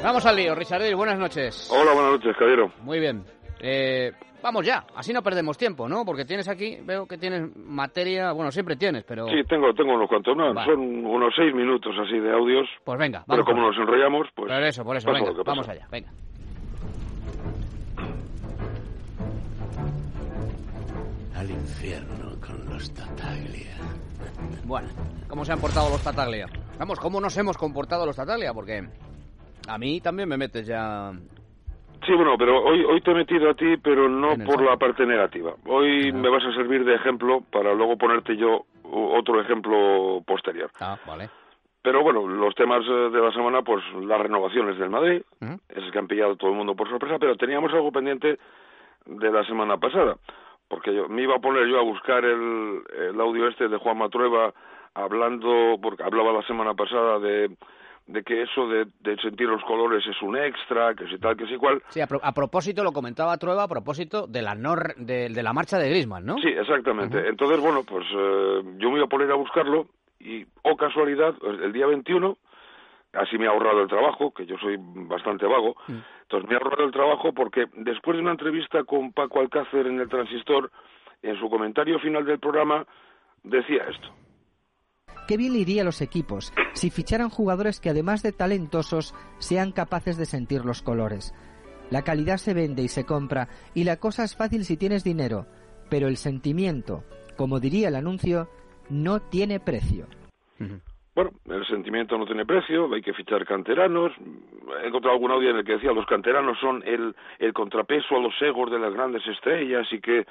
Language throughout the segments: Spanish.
Vamos al lío, Richardil, buenas noches. Hola, buenas noches, caballero. Muy bien. Vamos ya, así no perdemos tiempo, ¿no? Porque tienes aquí, veo que tienes materia, bueno, siempre tienes, pero... Sí, tengo unos cuantos, no, vale. Son unos 6 minutos así de audios. Pues venga, vamos. Pero como nos enrollamos, pues... Por eso, venga, vamos allá, venga. Al infierno con los Tartaglia. Bueno, ¿cómo se han portado los Tartaglia? Vamos, ¿cómo nos hemos comportado los Tartaglia? Porque a mí también me metes ya... Sí, bueno, pero hoy te he metido a ti, pero no por la parte negativa. Hoy me vas a servir de ejemplo para luego ponerte yo otro ejemplo posterior. Vale. Pero bueno, los temas de la semana, pues las renovaciones del Madrid, es que han pillado todo el mundo por sorpresa, pero teníamos algo pendiente de la semana pasada, porque me iba a poner yo a buscar el audio de Juan Matrueva hablando, porque hablaba la semana pasada de que eso de sentir los colores es un extra, que si tal, que si cual. Sí, a propósito, lo comentaba Trueba, a propósito de la marcha de Griezmann, ¿no? Sí, exactamente. Entonces, bueno, pues yo me iba a poner a buscarlo y, casualidad, el día 21, así me ha ahorrado el trabajo, que yo soy bastante vago, entonces me ha ahorrado el trabajo porque después de una entrevista con Paco Alcácer en el Transistor, en su comentario final del programa, decía esto. Qué bien le iría a los equipos si ficharan jugadores que además de talentosos sean capaces de sentir los colores. La calidad se vende y se compra y la cosa es fácil si tienes dinero, pero el sentimiento, como diría el anuncio, no tiene precio. Bueno, el sentimiento no tiene precio, hay que fichar canteranos. He encontrado algún audio en el que decía los canteranos son el contrapeso a los egos de las grandes estrellas y que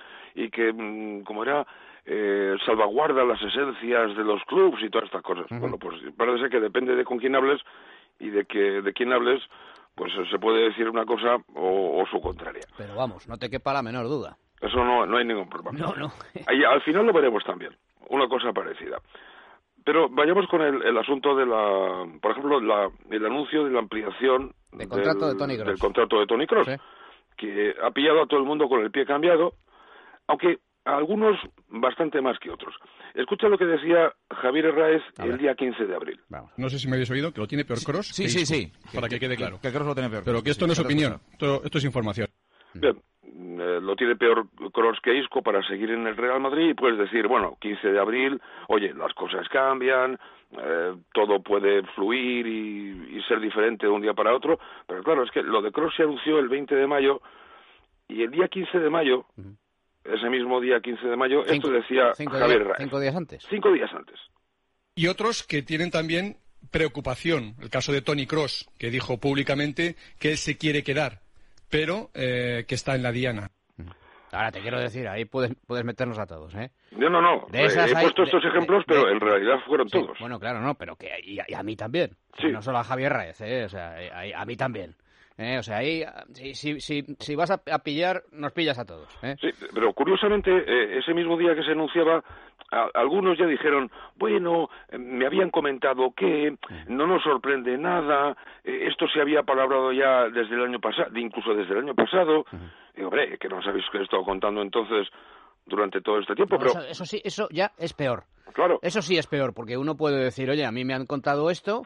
como era... salvaguarda las esencias de los clubs y todas estas cosas. Bueno, pues parece que depende de con quién hables y de quién hables, pues se puede decir una cosa o su contraria. Pero vamos, no te quepa la menor duda. Eso no hay ningún problema. No. Ahí, al final lo veremos también, una cosa parecida. Pero vayamos con el asunto de por ejemplo, el anuncio de la ampliación del contrato de Toni Kroos, sí, que ha pillado a todo el mundo con el pie cambiado, aunque a algunos bastante más que otros. Escucha lo que decía Javier Herráez el día 15 de abril. Vamos. No sé si me habéis oído, que lo tiene peor Kroos. Sí. Para que quede claro. Que Kroos lo tiene peor. Pero que esto no es opinión, esto es información. Bien, lo tiene peor Kroos que Isco para seguir en el Real Madrid y puedes decir, bueno, 15 de abril, oye, las cosas cambian, todo puede fluir y ser diferente de un día para otro, pero claro, es que lo de Kroos se anunció el 20 de mayo y el día 15 de mayo... Ese mismo día 15 de mayo, esto decía Javier Herráez. 5 días antes. 5 días antes. Y otros que tienen también preocupación. El caso de Toni Kroos, que dijo públicamente que él se quiere quedar, pero que está en la diana. Ahora te quiero decir, ahí puedes meternos a todos, ¿eh? No. He puesto estos ejemplos, pero en realidad fueron todos. Bueno, claro, no, pero que y a mí también. Sí. No solo a Javier Herráez, o sea, a mí también. O sea, ahí, si vas a pillar, nos pillas a todos. Sí, pero curiosamente, ese mismo día que se anunciaba, algunos ya dijeron, bueno, me habían comentado que no nos sorprende nada, esto se había palabrado ya desde el año pasado, incluso desde el año pasado. Y hombre, que no sabéis que he estado contando entonces durante todo este tiempo, No, pero... Eso sí, eso ya es peor. Claro. Eso sí es peor, porque uno puede decir, oye, a mí me han contado esto...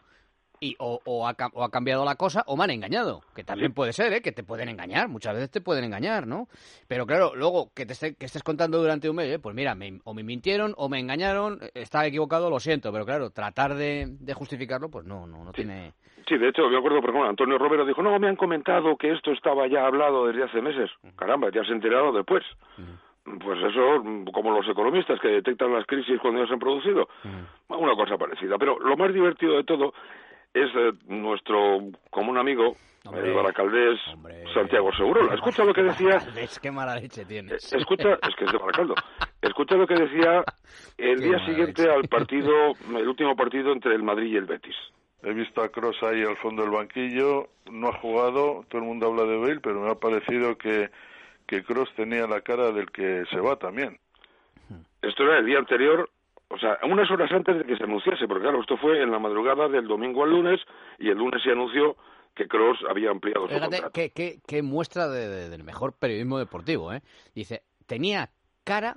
O ha cambiado la cosa o me han engañado, que también puede ser, que te pueden engañar, muchas veces te pueden engañar, ¿no? Pero claro, luego que estés contando durante un mes, pues mira, o me mintieron o me engañaron, estaba equivocado, lo siento, pero claro, tratar de justificarlo, pues no tiene... Sí, de hecho, me acuerdo, por ejemplo, Antonio Romero dijo, no, me han comentado que esto estaba ya hablado desde hace meses. Caramba, te has enterado después. Pues eso, como los economistas que detectan las crisis cuando ya se han producido, una cosa parecida. Pero lo más divertido de todo es nuestro común amigo, el baracaldés Santiago Segurola. Escucha lo que decía... Qué mala leche tienes. Escucha, es que es de Baracaldo. Escucha lo que decía el día siguiente al partido, el último partido entre el Madrid y el Betis. He visto a Kroos ahí al fondo del banquillo, no ha jugado, todo el mundo habla de Bale, pero me ha parecido que Kroos tenía la cara del que se va también. Esto era el día anterior... O sea, unas horas antes de que se anunciase, porque claro, esto fue en la madrugada del domingo al lunes, y el lunes se anunció que Kroos había ampliado su contrato. Qué muestra del mejor periodismo deportivo, ¿eh? Dice, tenía cara...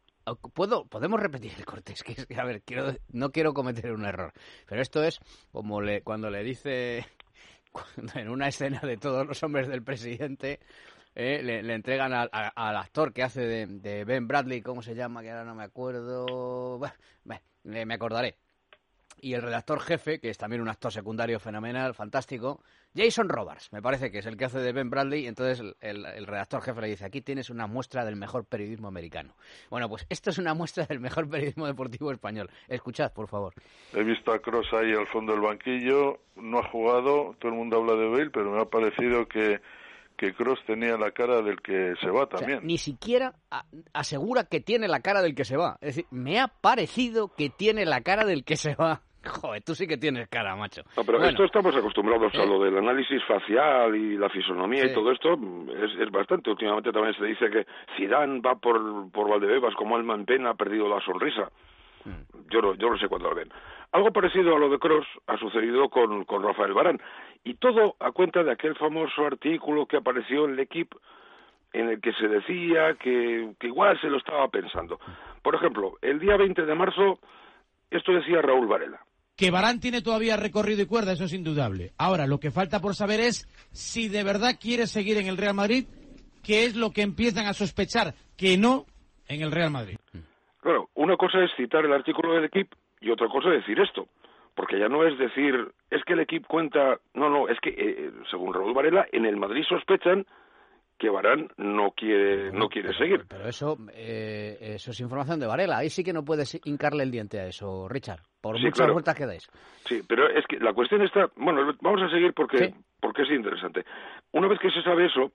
¿Podemos repetir el corte? Es que a ver, no quiero cometer un error, pero esto es como cuando le dice en una escena de Todos los hombres del presidente, le entregan al actor que hace de Ben Bradley, ¿cómo se llama? Que ahora no me acuerdo. Bueno, me acordaré. Y el redactor jefe, que es también un actor secundario fenomenal, fantástico, Jason Robards, me parece que es el que hace de Ben Bradley. Entonces el redactor jefe le dice: aquí tienes una muestra del mejor periodismo americano. Bueno, pues esto es una muestra del mejor periodismo deportivo español. Escuchad, por favor. He visto a Kroos ahí al fondo del banquillo, no ha jugado, todo el mundo habla de Bale, pero me ha parecido que Kroos tenía la cara del que se va también. O sea, ni siquiera asegura que tiene la cara del que se va. Es decir, me ha parecido que tiene la cara del que se va. Joder, tú sí que tienes cara, macho. No, pero bueno, esto estamos acostumbrados a lo del análisis facial y la fisonomía y todo esto es bastante. Últimamente también se dice que Zidane va por Valdebebas como alma en pena, ha perdido la sonrisa. Yo no sé cuándo lo ven. Algo parecido a lo de Kroos ha sucedido con Rafael Varane. Y todo a cuenta de aquel famoso artículo que apareció en L'Équipe, en el que se decía que igual se lo estaba pensando. Por ejemplo, el día 20 de marzo, esto decía Raúl Varela. Que Varane tiene todavía recorrido y cuerda, eso es indudable. Ahora, lo que falta por saber es si de verdad quiere seguir en el Real Madrid, que es lo que empiezan a sospechar, que no en el Real Madrid. Claro, una cosa es citar el artículo del L'Équipe y otra cosa es decir esto. Porque ya no es decir, es que el L'Équipe cuenta... No, es que, según Raúl Varela, en el Madrid sospechan que Varane no quiere seguir. Pero eso es información de Varela. Ahí sí que no puedes hincarle el diente a eso, Richard, por muchas vueltas que dais. Sí, pero es que la cuestión está... Bueno, vamos a seguir porque es interesante. Una vez que se sabe eso,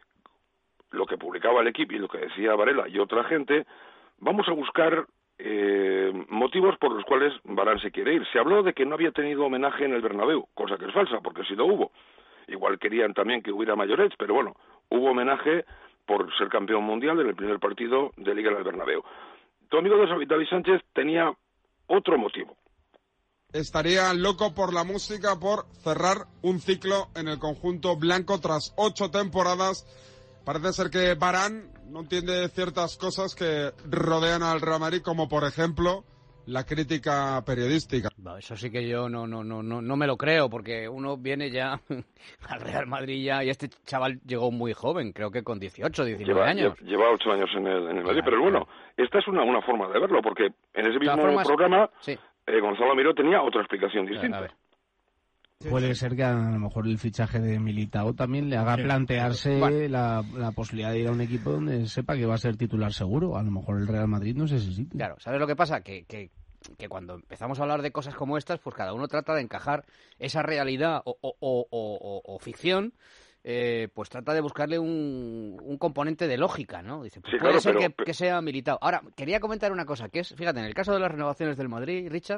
lo que publicaba el L'Équipe y lo que decía Varela y otra gente, vamos a buscar motivos por los cuales Varane se quiere ir. Se habló de que no había tenido homenaje en el Bernabéu, cosa que es falsa, porque sí lo hubo. Igual querían también que hubiera mayorets, pero bueno, hubo homenaje por ser campeón mundial en el primer partido de Liga en el Bernabéu. Tu amigo David Sánchez tenía otro motivo. Estaría loco por la música, por cerrar un ciclo en el conjunto blanco tras 8 temporadas. Parece ser que Varane no entiende ciertas cosas que rodean al Real Madrid, como por ejemplo la crítica periodística. No, eso sí que yo no me lo creo, porque uno viene ya al Real Madrid ya, y este chaval llegó muy joven, creo que con 18, 19 años. Lleva 8 años en el Madrid, pero bueno, esta es una forma de verlo, porque en ese mismo programa Gonzalo Miró tenía otra explicación distinta. A ver. Puede ser que a lo mejor el fichaje de Militao también le haga plantearse la posibilidad de ir a un equipo donde sepa que va a ser titular seguro. A lo mejor el Real Madrid no es ese sitio. Claro, ¿sabes lo que pasa? Que cuando empezamos a hablar de cosas como estas, pues cada uno trata de encajar esa realidad o ficción, pues trata de buscarle un componente de lógica, ¿no? Dice, pues puede ser que sea Militao. Ahora, quería comentar una cosa, que es, fíjate, en el caso de las renovaciones del Madrid, Richard,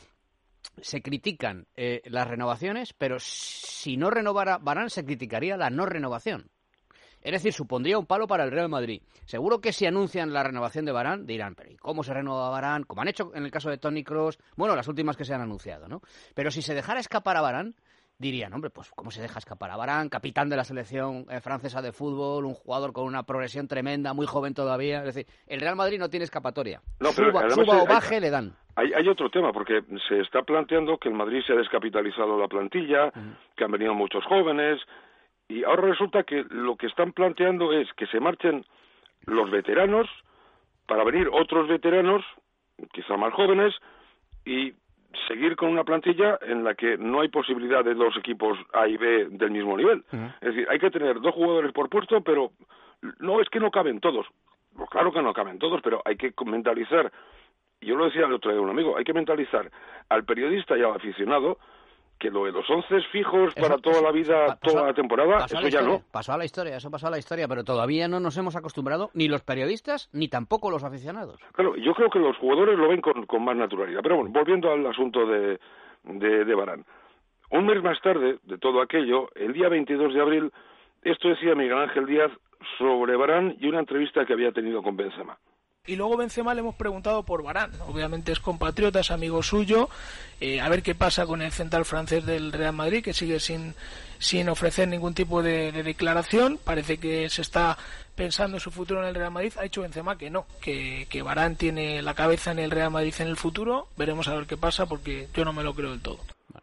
se critican las renovaciones, pero si no renovara Varane se criticaría la no renovación. Es decir, supondría un palo para el Real Madrid. Seguro que si anuncian la renovación de Varane dirán, pero ¿y cómo se renueva Varane? Como han hecho en el caso de Toni Kroos, bueno, las últimas que se han anunciado, ¿no? Pero si se dejara escapar a Varane, dirían, hombre, pues ¿cómo se deja escapar a Varane? Capitán de la selección francesa de fútbol, un jugador con una progresión tremenda, muy joven todavía. Es decir, el Real Madrid no tiene escapatoria. No, pero suba o baje, le dan. Hay otro tema, porque se está planteando que el Madrid se ha descapitalizado la plantilla, que han venido muchos jóvenes, y ahora resulta que lo que están planteando es que se marchen los veteranos para venir otros veteranos, quizá más jóvenes, y seguir con una plantilla en la que no hay posibilidad de dos equipos A y B del mismo nivel. Es decir, hay que tener 2 jugadores por puesto, pero no es que no caben todos. Pues claro que no caben todos, pero hay que mentalizar. Yo lo decía el otro día a un amigo, hay que mentalizar al periodista y al aficionado que lo de los 11 fijos para toda la vida, toda la temporada, eso ya no. Pasó a la historia, pero todavía no nos hemos acostumbrado, ni los periodistas, ni tampoco los aficionados. Claro, yo creo que los jugadores lo ven con más naturalidad. Pero bueno, volviendo al asunto de Varane. Un mes más tarde de todo aquello, el día 22 de abril, esto decía Miguel Ángel Díaz sobre Varane y una entrevista que había tenido con Benzema. Y luego Benzema le hemos preguntado por Varane, obviamente es compatriota, es amigo suyo, a ver qué pasa con el central francés del Real Madrid, que sigue sin ofrecer ningún tipo de declaración. Parece que se está pensando en su futuro en el Real Madrid. Ha dicho Benzema que no, que Varane tiene la cabeza en el Real Madrid en el futuro. Veremos a ver qué pasa, porque yo no me lo creo del todo.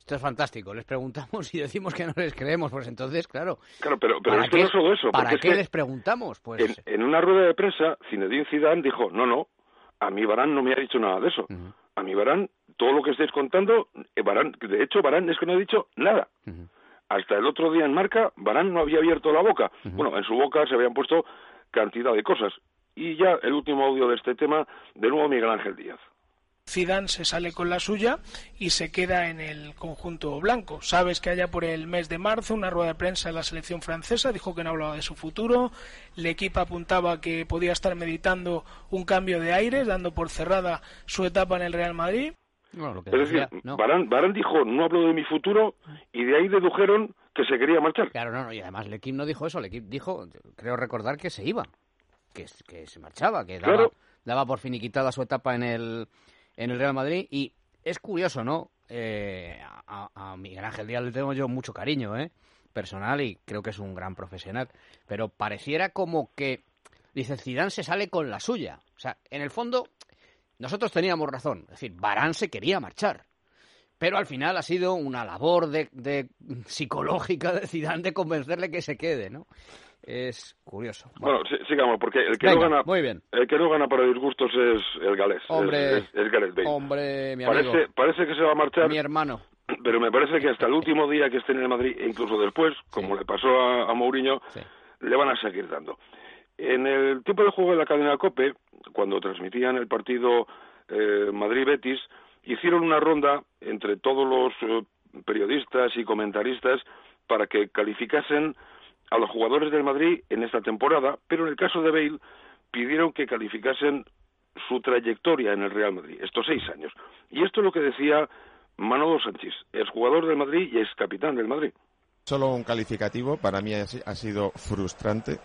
Esto es fantástico. Les preguntamos y decimos que no les creemos. Pues entonces, claro. Claro, pero esto no es solo eso. ¿Para qué les preguntamos? Pues en una rueda de prensa, Zinedine Zidane dijo, no, a mí Varane no me ha dicho nada de eso. A mí Varane, todo lo que estáis contando, de hecho Varane es que no ha dicho nada. Hasta el otro día en Marca, Varane no había abierto la boca. Bueno, en su boca se habían puesto cantidad de cosas. Y ya el último audio de este tema, de nuevo Miguel Ángel Díaz. Zidane se sale con la suya y se queda en el conjunto blanco. Sabes que allá por el mes de marzo, una rueda de prensa en la selección francesa, dijo que no hablaba de su futuro. El equipo apuntaba que podía estar meditando un cambio de aires, dando por cerrada su etapa en el Real Madrid. No, lo que es decir, no. Varane dijo, no hablo de mi futuro, y de ahí dedujeron que se quería marchar. Claro, no, y además el equipo no dijo eso, el equipo dijo, creo recordar que se iba, que se marchaba, que daba por finiquitada su etapa en el Real Madrid. Y es curioso, ¿no? A Miguel Ángel Díaz le tengo yo mucho cariño, personal, y creo que es un gran profesional, pero pareciera como que, dice, Zidane se sale con la suya. O sea, en el fondo, nosotros teníamos razón, es decir, Varane se quería marchar, pero al final ha sido una labor de psicológica de Zidane de convencerle que se quede, ¿no? Es curioso. Bueno, sigamos, porque el que no gana para disgustos es el galés. Hombre, es Gareth Bale. Hombre, mi amigo. Parece que se va a marchar. Mi hermano. Pero me parece que hasta el último día que esté en el Madrid, e incluso después, como le pasó a Mourinho, le van a seguir dando. En el tiempo de juego de la cadena COPE, cuando transmitían el partido Madrid-Betis, hicieron una ronda entre todos los periodistas y comentaristas para que calificasen a los jugadores del Madrid en esta temporada, pero en el caso de Bale pidieron que calificasen su trayectoria en el Real Madrid, estos 6 años. Y esto es lo que decía Manolo Sanchís, es jugador del Madrid y es capitán del Madrid. Solo un calificativo, para mí ha sido frustrante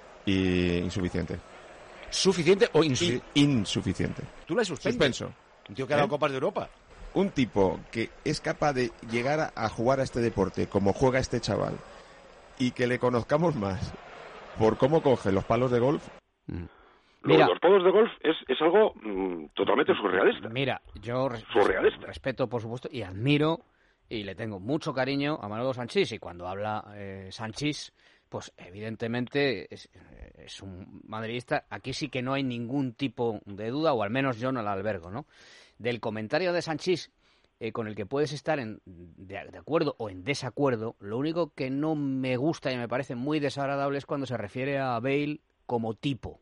y insuficiente. ¿Suficiente o insuficiente? ¿Tú la suspenso? Un tío que ha dado Copas de Europa. Un tipo que es capaz de llegar a jugar a este deporte como juega este chaval, y que le conozcamos más por cómo coge los palos de golf. Los palos de golf es algo totalmente surrealista. Mira, yo respeto, por supuesto, y admiro, y le tengo mucho cariño a Manolo Sanchís, y cuando habla Sanchís, pues evidentemente es un madridista. Aquí sí que no hay ningún tipo de duda, o al menos yo no la albergo, ¿no? Del comentario de Sanchís, con el que puedes estar de acuerdo o en desacuerdo. Lo único que no me gusta y me parece muy desagradable es cuando se refiere a Bale como tipo.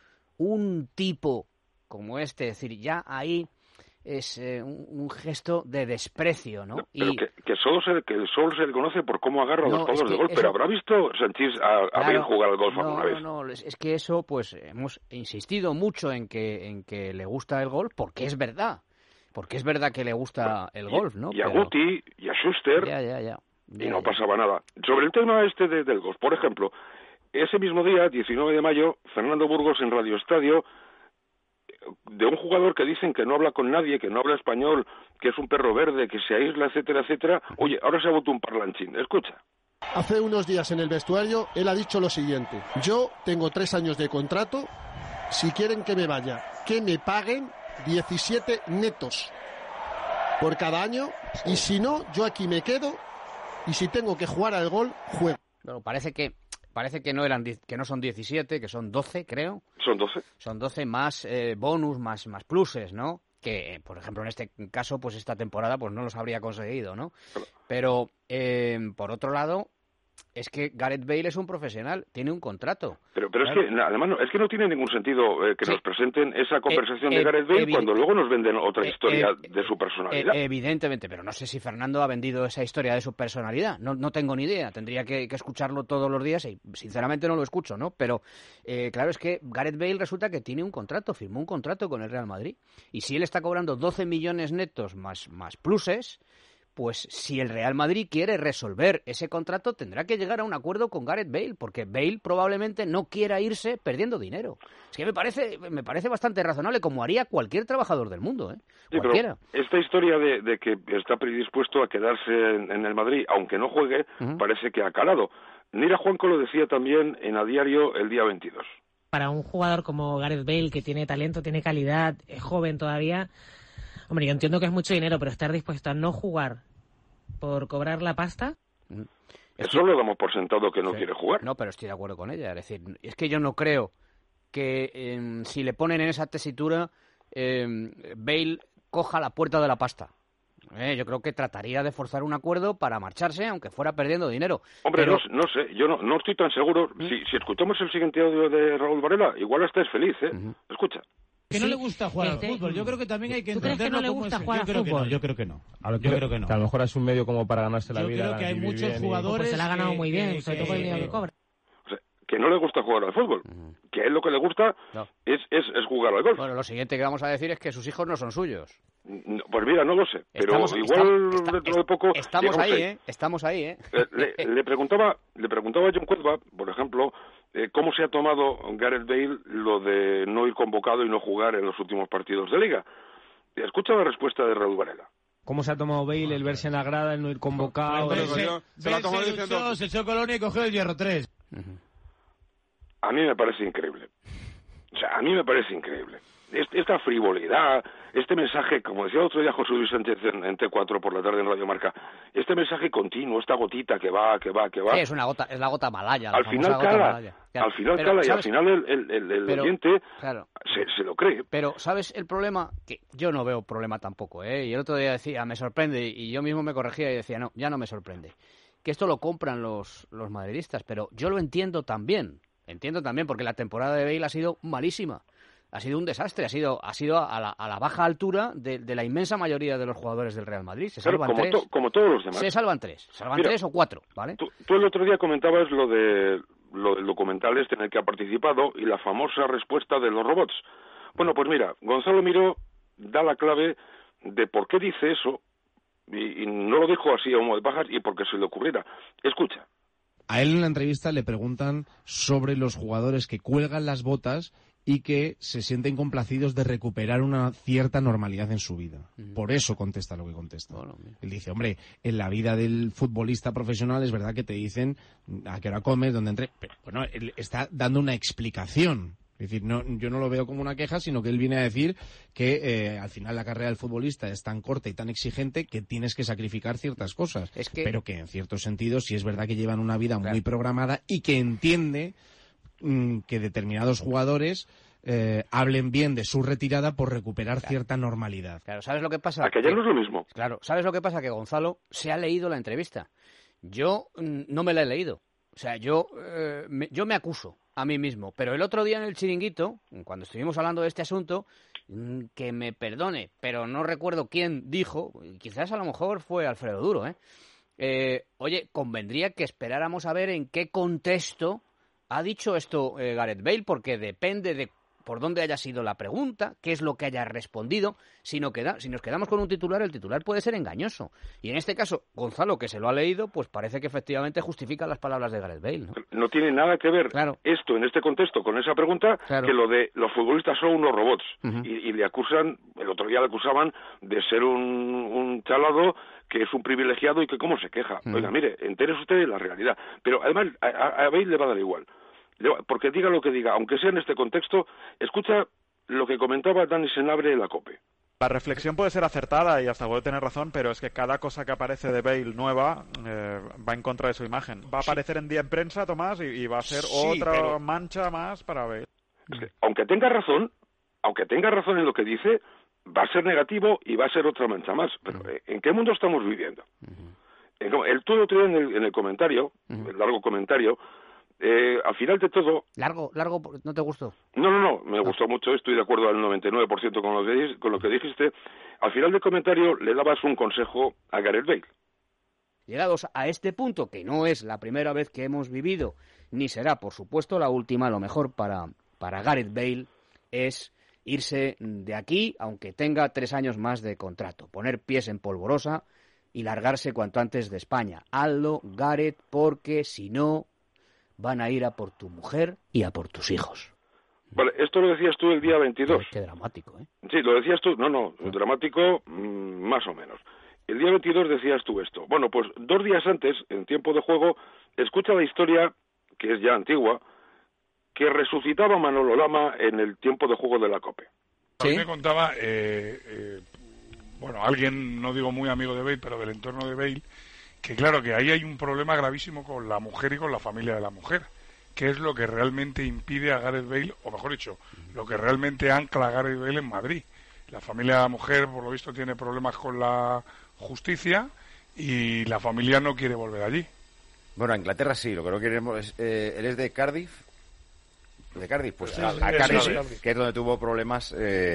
Un tipo como este, es decir, ya ahí es un gesto de desprecio, ¿no? Pero que solo se le conoce por cómo agarra los palos de golf, pero ¿habrá visto Sanchís a Bale jugar al golf alguna vez? No, es que eso, pues hemos insistido mucho en que le gusta el golf, porque es verdad. Porque es verdad que le gusta el golf, ¿no? Y a Guti, y a Schuster, y no pasaba nada. Sobre el tema del golf, por ejemplo, ese mismo día, 19 de mayo, Fernando Burgos en Radio Estadio, de un jugador que dicen que no habla con nadie, que no habla español, que es un perro verde, que se aísla, etcétera, etcétera. Oye, ahora se ha vuelto un parlanchín. Escucha. Hace unos días en el vestuario, él ha dicho lo siguiente: yo tengo 3 años de contrato, si quieren que me vaya, que me paguen 17 netos por cada año, y si no, yo aquí me quedo, y si tengo que jugar al gol, juego. Bueno, parece que no son 17, que son 12, creo. Son 12. Son 12 más bonus, más pluses, ¿no? Que, por ejemplo, en este caso, pues esta temporada pues no los habría conseguido, ¿no? Pero, por otro lado, es que Gareth Bale es un profesional, tiene un contrato. Pero es que, además, es que no tiene ningún sentido que nos presenten esa conversación de Gareth Bale cuando luego nos venden otra historia de su personalidad. Evidentemente, pero no sé si Fernando ha vendido esa historia de su personalidad. No tengo ni idea, tendría que escucharlo todos los días y sinceramente no lo escucho, ¿no? Pero claro, es que Gareth Bale resulta que tiene un contrato, firmó un contrato con el Real Madrid. Y si él está cobrando 12 millones netos más pluses, pues si el Real Madrid quiere resolver ese contrato, tendrá que llegar a un acuerdo con Gareth Bale, porque Bale probablemente no quiera irse perdiendo dinero. Es que me parece bastante razonable, como haría cualquier trabajador del mundo, ¿eh? Sí, cualquiera. Pero esta historia de que está predispuesto a quedarse en el Madrid, aunque no juegue, parece que ha calado. Nira Juanco lo decía también en A Diario el día 22. Para un jugador como Gareth Bale, que tiene talento, tiene calidad, es joven todavía, hombre, yo entiendo que es mucho dinero, pero estar dispuesto a no jugar por cobrar la pasta. Eso lo damos por sentado que no quiere jugar. No, pero estoy de acuerdo con ella. Es decir, es que yo no creo que si le ponen en esa tesitura, Bale coja la puerta de la pasta. Yo creo que trataría de forzar un acuerdo para marcharse, aunque fuera perdiendo dinero. Hombre, pero... no sé, yo no estoy tan seguro. Si escuchamos el siguiente audio de Raúl Varela, igual hasta es feliz, ¿eh? Escucha. Que no le gusta jugar al fútbol. Yo creo que también hay que entenderlo. ¿Tú crees que no le gusta jugar al fútbol? Yo creo que no. Yo creo que no. Que a lo mejor es un medio como para ganarse la vida. Yo creo que hay muchos jugadores... Pues se la ha ganado muy bien, sobre todo con el dinero que cobra. O sea, que no le gusta jugar al fútbol. Que a él lo que le gusta es jugar al golf. Bueno, lo siguiente que vamos a decir es que sus hijos no son suyos. Pues mira, no lo sé. Pero igual dentro de poco... Estamos ahí, ¿eh? Estamos ahí, ¿eh? Le preguntaba a John Cuelva, por ejemplo, cómo se ha tomado Gareth Bale lo de no ir convocado y no jugar en los últimos partidos de Liga. Escucha la respuesta de Raúl Varela. ¿Cómo se ha tomado Bale el verse en la grada, el no ir convocado? Se echó Colonia y cogió el hierro 3. A mí me parece increíble. O sea, a mí me parece increíble. Esta frivolidad, este mensaje, como decía otro día José Luis Sánchez en T4 por la tarde en Radio Marca, este mensaje continuo, esta gotita que va. Sí, es una gota, es la gota malaya. Al final cala, y al final el oyente se lo cree. Pero, ¿sabes el problema? Que yo no veo problema tampoco, ¿eh? Y el otro día decía, me sorprende, y yo mismo me corregía y decía, no, ya no me sorprende. Que esto lo compran los madridistas, pero yo lo entiendo también. Entiendo también, porque la temporada de Bale ha sido malísima. Ha sido un desastre, ha sido a la baja altura de la inmensa mayoría de los jugadores del Real Madrid. Se salvan tres. Como todos los demás. Se salvan tres. Mira, 3 o 4, ¿vale? Tú el otro día comentabas lo del documental en el que ha participado y la famosa respuesta de los robots. Bueno, pues mira, Gonzalo Miró da la clave de por qué dice eso y no lo dijo así a humo de pajas y porque se le ocurriera. Escucha. A él en la entrevista le preguntan sobre los jugadores que cuelgan las botas y que se sienten complacidos de recuperar una cierta normalidad en su vida. Por eso contesta lo que contesta. Él dice, hombre, en la vida del futbolista profesional es verdad que te dicen a qué hora comes, dónde entres, pero bueno, él está dando una explicación. Es decir, yo no lo veo como una queja, sino que él viene a decir que al final la carrera del futbolista es tan corta y tan exigente que tienes que sacrificar ciertas cosas. Pero que en cierto sentido sí es verdad que llevan una vida muy programada y que entiende que determinados jugadores hablen bien de su retirada por recuperar cierta normalidad. Claro, ¿sabes lo que pasa? A que ya no es lo mismo. Claro, ¿sabes lo que pasa? Que Gonzalo se ha leído la entrevista. Yo no me la he leído. O sea, yo me acuso a mí mismo. Pero el otro día en el Chiringuito, cuando estuvimos hablando de este asunto, que me perdone, pero no recuerdo quién dijo, quizás a lo mejor fue Alfredo Duro, oye, convendría que esperáramos a ver en qué contexto ha dicho esto Gareth Bale, porque depende de por dónde haya sido la pregunta, qué es lo que haya respondido. Si nos quedamos con un titular, el titular puede ser engañoso. Y en este caso, Gonzalo, que se lo ha leído, pues parece que efectivamente justifica las palabras de Gareth Bale, ¿no? No tiene nada que ver esto en este contexto con esa pregunta que lo de los futbolistas son unos robots. Y le acusan, el otro día le acusaban de ser un chalado que es un privilegiado y que cómo se queja. Oiga, mire, entérese usted de la realidad. Pero además a Bale le va a dar igual. Porque diga lo que diga, aunque sea en este contexto, escucha lo que comentaba Dani Senabre en la COPE. La reflexión puede ser acertada y hasta puede tener razón, pero es que cada cosa que aparece de Bale nueva va en contra de su imagen. Va a aparecer en Día en Prensa, Tomás, y va a ser otra mancha más para Bale. Es que, aunque tenga razón en lo que dice, va a ser negativo y va a ser otra mancha más. Pero ¿en qué mundo estamos viviendo? El todo otro día en el comentario, el largo comentario, al final de todo... ¿Largo? ¿No te gustó? No, me gustó mucho, estoy de acuerdo al 99% con lo que dijiste. Al final del comentario le dabas un consejo a Gareth Bale. Llegados a este punto, que no es la primera vez que hemos vivido, ni será, por supuesto, la última, lo mejor para Gareth Bale es irse de aquí, aunque tenga 3 años más de contrato, poner pies en polvorosa y largarse cuanto antes de España. Hazlo, Gareth, porque si no van a ir a por tu mujer y a por tus hijos. Vale, esto lo decías tú el día 22. Qué dramático, ¿eh? Sí, lo decías tú. No, dramático más o menos. El día 22 decías tú esto. Bueno, pues 2 días antes, en tiempo de juego, escucha la historia, que es ya antigua, que resucitaba Manolo Lama en el tiempo de juego de la COPE. ¿Sí? A mí me contaba bueno, alguien, no digo muy amigo de Bale, pero del entorno de Bale, que claro, que ahí hay un problema gravísimo con la mujer y con la familia de la mujer, que es lo que realmente impide a Gareth Bale, o mejor dicho, lo que realmente ancla a Gareth Bale en Madrid. La familia de la mujer, por lo visto, tiene problemas con la justicia y la familia no quiere volver allí. Bueno, a Inglaterra sí, lo que no queremos es... él es de Cardiff. ¿De Cardiff? Pues Sí, a Cardiff, sí. que es donde tuvo problemas,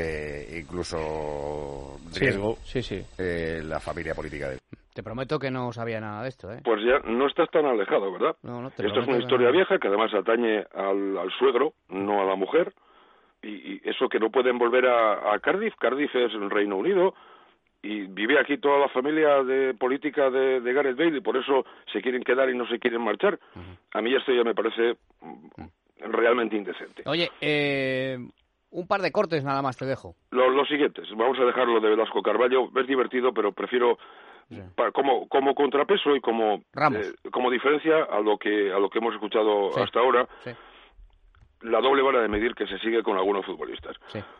incluso riesgo, la familia política de él. Te prometo que no sabía nada de esto, ¿eh? Pues ya no estás tan alejado, ¿verdad? No, te Esto es prometo una que historia no. vieja que además atañe al suegro, no a la mujer. Y eso que no pueden volver a Cardiff. Cardiff es el Reino Unido y vive aquí toda la familia de política de Gareth Bale y por eso se quieren quedar y no se quieren marchar. A mí esto ya me parece realmente indecente. Oye, un par de cortes nada más te dejo. Los siguientes, vamos a dejar lo de Velasco Carballo, es divertido, pero prefiero como contrapeso y como diferencia a lo que hemos escuchado hasta ahora, la doble vara de medir que se sigue con algunos futbolistas.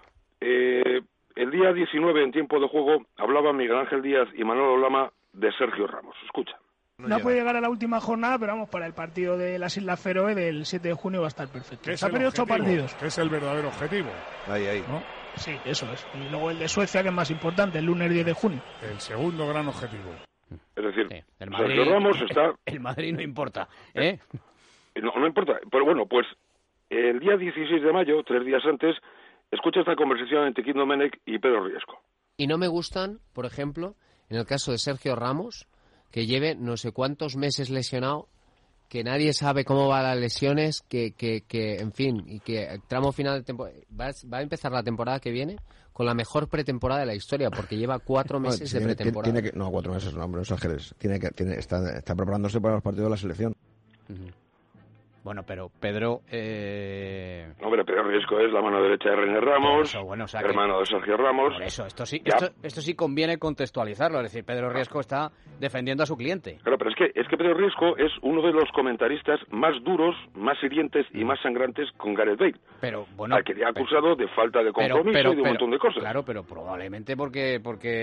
El día 19, en tiempo de juego, hablaban Miguel Ángel Díaz y Manolo Lama de Sergio Ramos. Escucha. No puede llegar a la última jornada, pero vamos, para el partido de las Islas Feroe del 7 de junio va a estar perfecto. ¿Qué es Se ha el perdido 8 objetivo? partidos. ¿Qué es el verdadero objetivo? Ahí. ¿No? Sí, eso es. Y luego el de Suecia, que es más importante, el lunes 10 de junio. El segundo gran objetivo. Es decir, el Sergio Ramos está... El Madrid no importa, ¿eh? No importa, pero bueno, pues el día 16 de mayo, 3 días antes, escucha esta conversación entre Kim Domenech y Pedro Riesco. Y no me gustan, por ejemplo, en el caso de Sergio Ramos, que lleve no sé cuántos meses lesionado, que nadie sabe cómo van las lesiones, que en fin, y que el tramo final de temporada va a empezar la temporada que viene con la mejor pretemporada de la historia, porque lleva 4 meses de pretemporada. No, 4 meses, no, hombre, no exageres. Está preparándose para los partidos de la selección. Bueno, pero Pedro... Hombre, Pedro Riesco es la mano derecha de René Ramos, hermano de Sergio Ramos. Por eso, esto sí conviene contextualizarlo. Es decir, Pedro Riesco está defendiendo a su cliente. Claro, pero es que Pedro Riesco es uno de los comentaristas más duros, más hirientes y más sangrantes con Gareth Bale. Pero, bueno... al que le ha acusado de falta de compromiso y de un montón de cosas. Claro, pero probablemente porque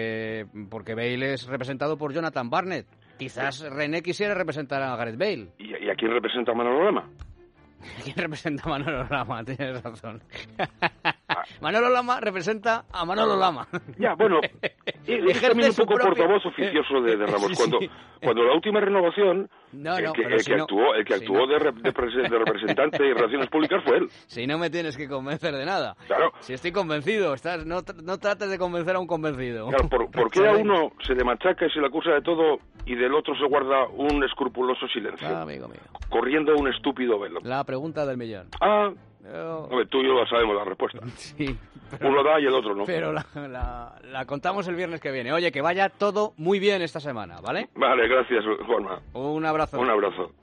Bale es representado por Jonathan Barnett. Quizás René quisiera representar a Gareth Bale. ¿Y a quién representa Manolo Lama? ¿Quién representa a Manolo Lama? Tienes razón. Manolo Lama representa a Manolo Lama. Ya, bueno, es también un poco portavoz oficioso de Ramos. Cuando la última renovación, el que actuó de representante y relaciones públicas fue él. Si no me tienes que convencer de nada. Claro. Si estoy convencido, no trates de convencer a un convencido. Claro, ¿por qué a uno se le machaca y se le acusa de todo y del otro se guarda un escrupuloso silencio? Amigo mío. Corriendo un estúpido velo. La pregunta del millón. Hombre, tú y yo la sabemos la respuesta. Sí. Uno da y el otro no. Pero la contamos el viernes que viene. Oye, que vaya todo muy bien esta semana, ¿vale? Vale, gracias, Juanma. Un abrazo. Un abrazo.